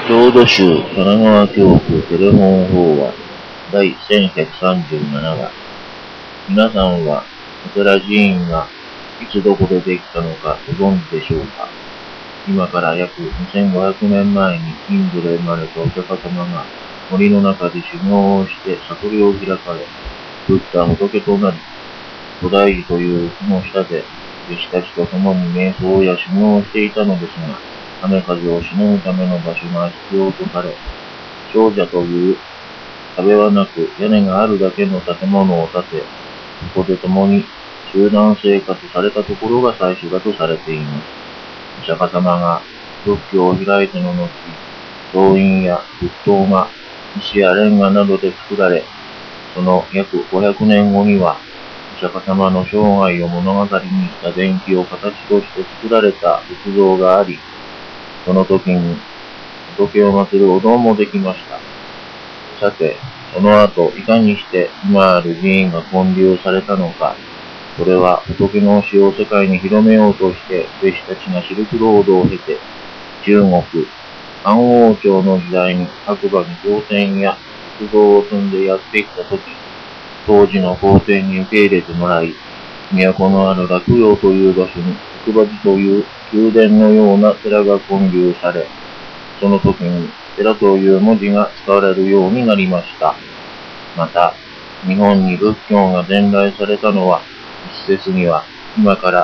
郷土州神奈川教区テレフォン法話第1137話。皆さんはお寺寺院がいつどこでできたのかご存知でしょうか。今から約2500年前にインドで生まれたお釈迦様が森の中で修行をして悟りを開かれ、ブッダ仏となり、菩提寺という木の下で弟子たちと共に瞑想や修行をしていたのですが、雨風をしのぐための場所が必要とされ、長者という壁はなく屋根があるだけの建物を建て、そこで共に集団生活されたところが最初だとされています。お釈迦様が仏教を開いての後、洞院や仏塔が石やレンガなどで作られ、その約500年後には、お釈迦様の生涯を物語にした伝記を形として作られた仏像があり、その時に仏を祀るお堂もできました。さて、その後、いかにして今ある寺院が建立されたのか、それは仏の教えを世界に広めようとして、弟子たちがシルクロードを経て、中国、漢王朝の時代に白馬に経典や仏像を積んでやってきた時、当時の皇帝に受け入れてもらい、都のある洛陽という場所に白馬寺という宮殿のような寺が建立され、その時に寺という文字が使われるようになりました。また、日本に仏教が伝来されたのは、一説には今から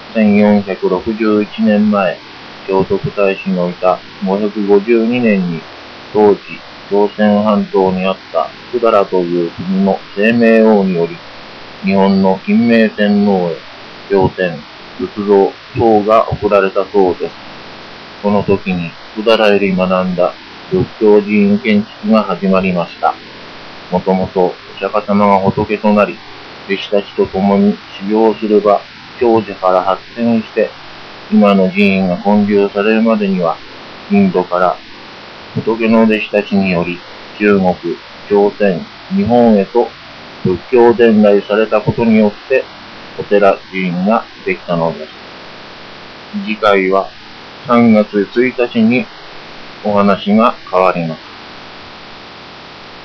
1461年前、聖徳太子のいた552年に、当時朝鮮半島にあった百済という国の清明王により、日本の金明天皇へ経典、仏像等が贈られたそうです。この時に百済より学んだ仏教寺院建築が始まりました。もともとお釈迦様が仏となり、弟子たちと共に修行すれば、長者から発展して、今の寺院が建立されるまでには、インドから仏の弟子たちにより、中国、朝鮮、日本へと仏教伝来されたことによって、お寺寺院ができたのです。次回は3月1日にお話が変わります。